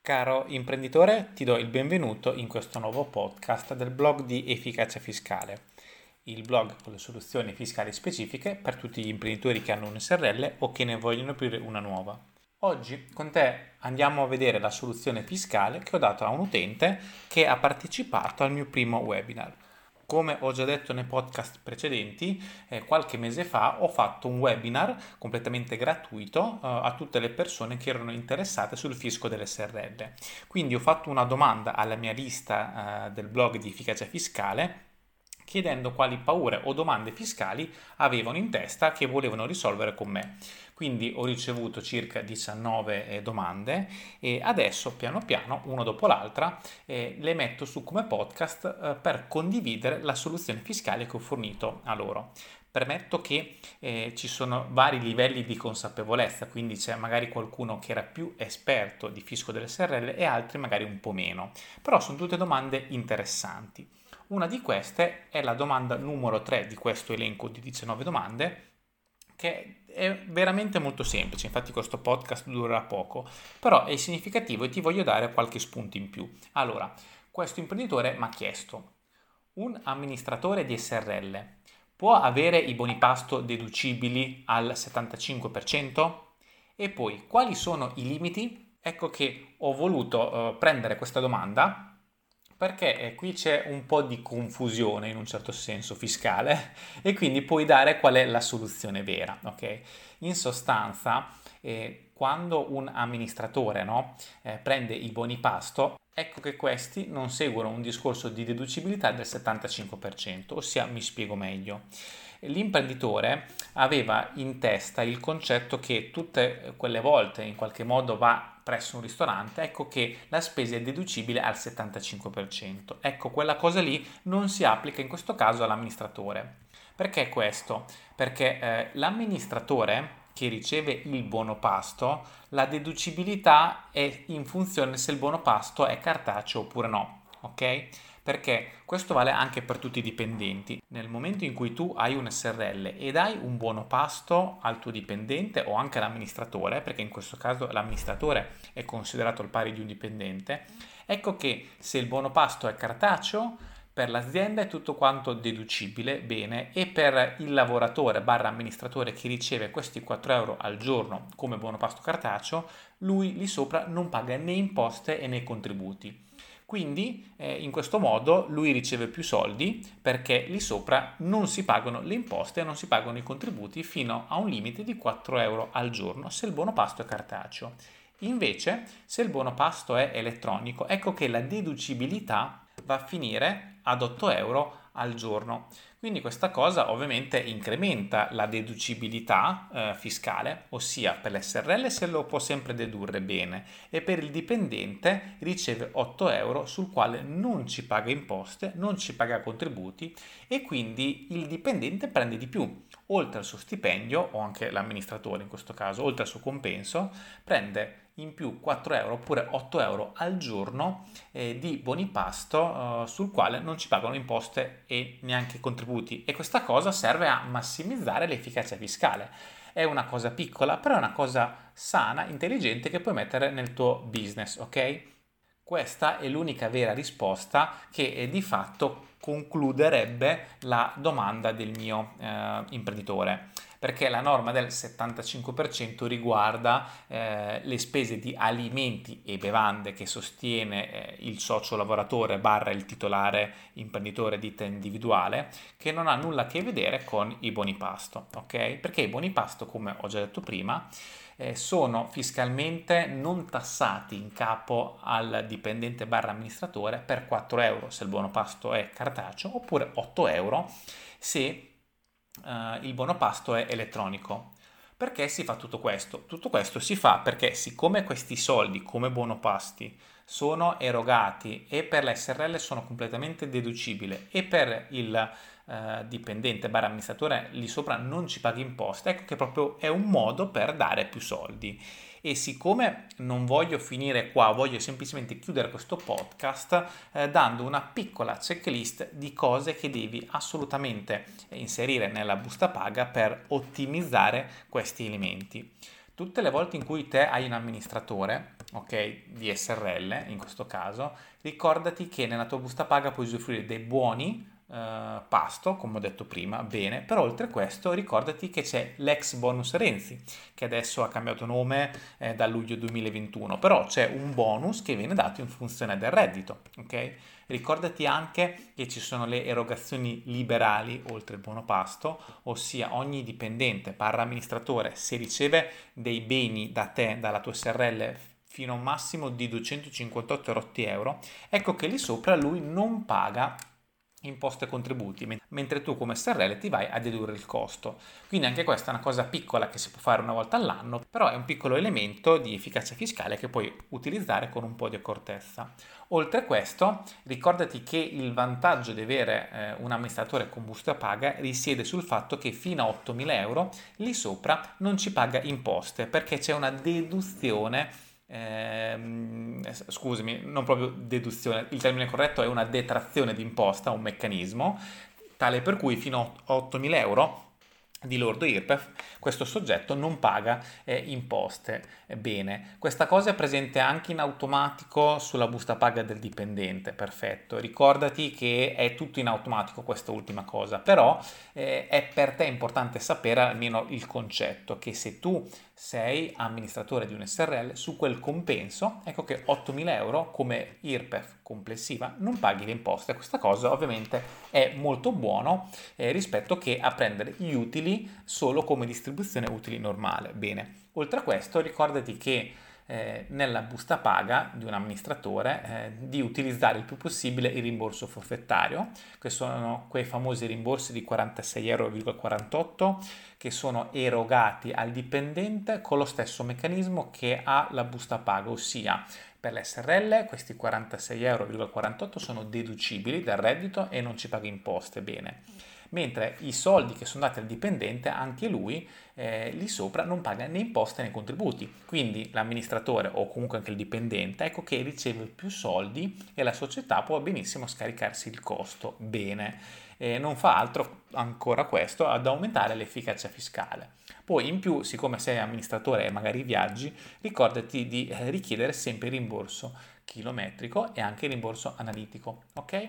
Caro imprenditore, ti do il benvenuto in questo nuovo podcast del blog di Efficacia Fiscale, il blog con le soluzioni fiscali specifiche per tutti gli imprenditori che hanno un SRL o che ne vogliono aprire una nuova. Oggi con te andiamo a vedere la soluzione fiscale che ho dato a un utente che ha partecipato al mio primo webinar. Come ho già detto nei podcast precedenti, qualche mese fa ho fatto un webinar completamente gratuito a tutte le persone che erano interessate sul fisco delle SRL. Quindi ho fatto una domanda alla mia lista del blog di Efficacia Fiscale chiedendo quali paure o domande fiscali avevano in testa che volevano risolvere con me. Quindi ho ricevuto circa 19 domande e adesso piano piano, uno dopo l'altra, le metto su come podcast per condividere la soluzione fiscale che ho fornito a loro. Permetto che ci sono vari livelli di consapevolezza, quindi c'è magari qualcuno che era più esperto di fisco delle SRL e altri magari un po' meno, però sono tutte domande interessanti. Una di queste è la domanda numero 3 di questo elenco di 19 domande, che è veramente molto semplice, infatti questo podcast durerà poco, però è significativo e ti voglio dare qualche spunto in più. Allora, questo imprenditore mi ha chiesto: un amministratore di SRL può avere i buoni pasto deducibili al 75%? E poi, quali sono i limiti? Ecco che ho voluto prendere questa domanda perché qui c'è un po' di confusione in un certo senso fiscale e quindi puoi dare qual è la soluzione vera, ok? In sostanza, quando un amministratore prende i buoni pasto, ecco che questi non seguono un discorso di deducibilità del 75%, ossia mi spiego meglio. L'imprenditore aveva in testa il concetto che tutte quelle volte in qualche modo va presso un ristorante, ecco che la spesa è deducibile al 75%. Ecco, quella cosa lì non si applica in questo caso all'amministratore. Perché questo? Perché l'amministratore che riceve il buono pasto, la deducibilità è in funzione se il buono pasto è cartaceo oppure no, ok? Perché questo vale anche per tutti i dipendenti. Nel momento in cui tu hai un SRL e dai un buono pasto al tuo dipendente o anche all'amministratore, perché in questo caso l'amministratore è considerato al pari di un dipendente, ecco che se il buono pasto è cartaceo, per l'azienda è tutto quanto deducibile, bene, e per il lavoratore barra amministratore che riceve questi 4 euro al giorno come buono pasto cartaceo, lui lì sopra non paga né imposte né contributi. Quindi in questo modo lui riceve più soldi perché lì sopra non si pagano le imposte e non si pagano i contributi fino a un limite di 4 euro al giorno se il buono pasto è cartaceo. Invece, se il buono pasto è elettronico, ecco che la deducibilità va a finire ad 8 euro al giorno. Quindi questa cosa ovviamente incrementa la deducibilità fiscale, ossia per l'SRL se lo può sempre dedurre bene e per il dipendente riceve 8 euro sul quale non ci paga imposte, non ci paga contributi e quindi il dipendente prende di più. Oltre al suo stipendio, o anche l'amministratore in questo caso, oltre al suo compenso, prende in più 4 euro oppure 8 euro al giorno di buoni pasto sul quale non ci pagano imposte e neanche contributi, e questa cosa serve a massimizzare l'efficacia fiscale. È una cosa piccola, però è una cosa sana, intelligente che puoi mettere nel tuo business, ok? Questa è l'unica vera risposta che di fatto concluderebbe la domanda del mio imprenditore, perché la norma del 75% riguarda le spese di alimenti e bevande che sostiene il socio lavoratore barra il titolare imprenditore ditta individuale, che non ha nulla a che vedere con i buoni pasto, ok? Perché i buoni pasto, come ho già detto prima, sono fiscalmente non tassati in capo al dipendente barra amministratore per 4 euro se il buono pasto è cartaceo oppure 8 euro se il buono pasto è elettronico. Perché si fa tutto questo? Tutto questo si fa perché siccome questi soldi come buono pasti sono erogati e per la SRL sono completamente deducibili e per il dipendente barra amministratore lì sopra non ci paga imposte, ecco che proprio è un modo per dare più soldi. E siccome non voglio finire qua, voglio semplicemente chiudere questo podcast dando una piccola checklist di cose che devi assolutamente inserire nella busta paga per ottimizzare questi elementi. Tutte le volte in cui te hai un amministratore, ok, di SRL in questo caso, ricordati che nella tua busta paga puoi usufruire dei buoni pasto, come ho detto prima, bene, però oltre a questo ricordati che c'è l'ex bonus Renzi, che adesso ha cambiato nome da luglio 2021, però c'è un bonus che viene dato in funzione del reddito, ok? Ricordati anche che ci sono le erogazioni liberali oltre il buono pasto, ossia ogni dipendente barra amministratore, se riceve dei beni da te, dalla tua SRL, fino a un massimo di 258 euro, ecco che lì sopra lui non paga imposte e contributi, mentre tu come SRL ti vai a dedurre il costo. Quindi anche questa è una cosa piccola che si può fare una volta all'anno, però è un piccolo elemento di efficacia fiscale che puoi utilizzare con un po' di accortezza. Oltre a questo, ricordati che il vantaggio di avere un amministratore con busta paga risiede sul fatto che fino a 8.000 euro lì sopra non ci paga imposte, perché c'è una deduzione. Scusami, non proprio deduzione, il termine corretto è una detrazione di imposta, un meccanismo tale per cui fino a 8.000 euro di lordo IRPEF questo soggetto non paga imposte. Bene, questa cosa è presente anche in automatico sulla busta paga del dipendente, perfetto. Ricordati che è tutto in automatico questa ultima cosa, però è per te importante sapere almeno il concetto che se tu sei amministratore di un SRL, su quel compenso, ecco che 8.000 euro come IRPEF complessiva non paghi le imposte. Questa cosa ovviamente è molto buono rispetto che a prendere gli utili solo come distribuzione utili normale. Bene, oltre a questo ricordati che nella busta paga di un amministratore di utilizzare il più possibile il rimborso forfettario, che sono quei famosi rimborsi di 46,48 euro che sono erogati al dipendente con lo stesso meccanismo che ha la busta paga, ossia per l'SRL questi 46,48 euro sono deducibili dal reddito e non ci paga imposte, bene. Mentre i soldi che sono dati al dipendente, anche lui lì sopra non paga né imposte né contributi. Quindi l'amministratore o comunque anche il dipendente, ecco che riceve più soldi e la società può benissimo scaricarsi il costo. Bene. Non fa altro ancora questo ad aumentare l'efficacia fiscale. Poi in più, siccome sei amministratore e magari viaggi, ricordati di richiedere sempre il rimborso chilometrico e anche il rimborso analitico, ok?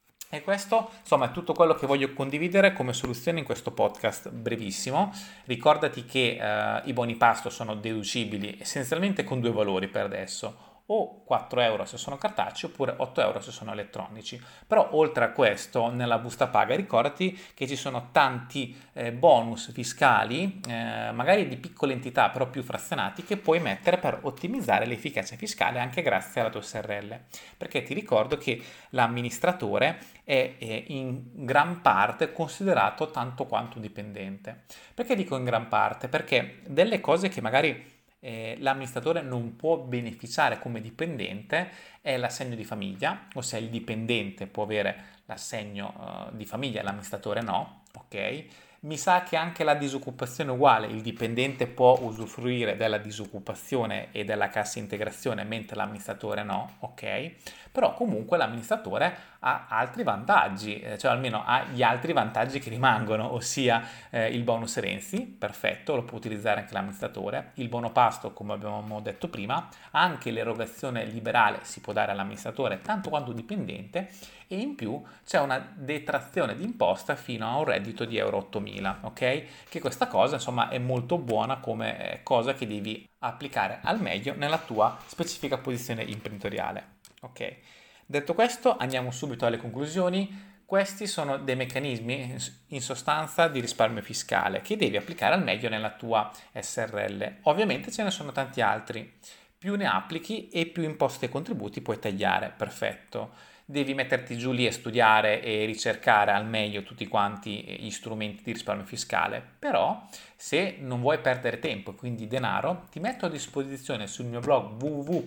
E questo, insomma, è tutto quello che voglio condividere come soluzione in questo podcast brevissimo. Ricordati che i buoni pasto sono deducibili essenzialmente con due valori per adesso, o 4 euro se sono cartacei oppure 8 euro se sono elettronici. Però oltre a questo nella busta paga ricordati che ci sono tanti bonus fiscali, magari di piccole entità però più frazionati, che puoi mettere per ottimizzare l'efficacia fiscale anche grazie alla tua SRL. Perché ti ricordo che l'amministratore è in gran parte considerato tanto quanto un dipendente. Perché dico in gran parte? Perché delle cose che magari l'amministratore non può beneficiare come dipendente è l'assegno di famiglia, ossia il dipendente può avere l'assegno di famiglia, l'amministratore no, ok? Mi sa che anche la disoccupazione è uguale, il dipendente può usufruire della disoccupazione e della cassa integrazione mentre l'amministratore no, ok? Però comunque l'amministratore ha altri vantaggi, cioè almeno ha gli altri vantaggi che rimangono, ossia il bonus Renzi, perfetto, lo può utilizzare anche l'amministratore, il buono pasto come abbiamo detto prima, anche l'erogazione liberale si può dare all'amministratore tanto quanto dipendente e in più c'è una detrazione di imposta fino a un reddito di euro 8.000, ok? Che questa cosa insomma è molto buona come cosa che devi applicare al meglio nella tua specifica posizione imprenditoriale. Ok, detto questo andiamo subito alle conclusioni. Questi sono dei meccanismi in sostanza di risparmio fiscale che devi applicare al meglio nella tua SRL. Ovviamente ce ne sono tanti altri. Più ne applichi e più imposte e contributi puoi tagliare. Perfetto. Devi metterti giù lì e studiare e ricercare al meglio tutti quanti gli strumenti di risparmio fiscale. Però se non vuoi perdere tempo e quindi denaro, ti metto a disposizione sul mio blog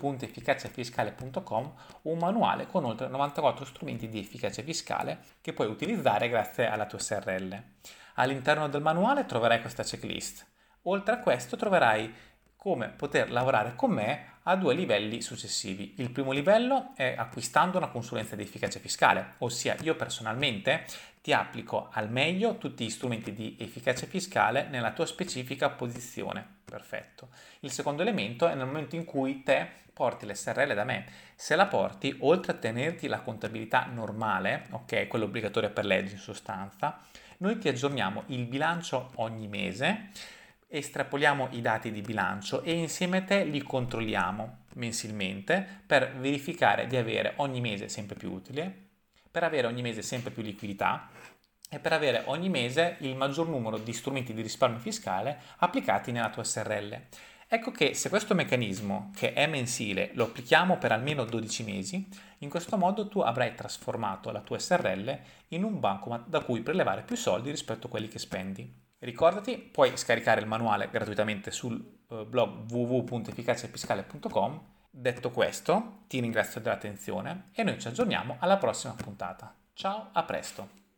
www.efficaciafiscale.com un manuale con oltre 94 strumenti di efficacia fiscale che puoi utilizzare grazie alla tua SRL. All'interno del manuale troverai questa checklist. Oltre a questo troverai come poter lavorare con me a due livelli successivi. Il primo livello è acquistando una consulenza di efficacia fiscale, ossia io personalmente ti applico al meglio tutti gli strumenti di efficacia fiscale nella tua specifica posizione. Perfetto. Il secondo elemento è nel momento in cui te porti l'SRL da me. Se la porti, oltre a tenerti la contabilità normale, ok, quella obbligatoria per legge in sostanza, noi ti aggiorniamo il bilancio ogni mese, estrapoliamo i dati di bilancio e insieme a te li controlliamo mensilmente per verificare di avere ogni mese sempre più utile, per avere ogni mese sempre più liquidità e per avere ogni mese il maggior numero di strumenti di risparmio fiscale applicati nella tua SRL. Ecco che se questo meccanismo, che è mensile, lo applichiamo per almeno 12 mesi, in questo modo tu avrai trasformato la tua SRL in un bancomat da cui prelevare più soldi rispetto a quelli che spendi. Ricordati, puoi scaricare il manuale gratuitamente sul blog www.efficaciafiscale.com. Detto questo, ti ringrazio dell'attenzione e noi ci aggiorniamo alla prossima puntata. Ciao, a presto!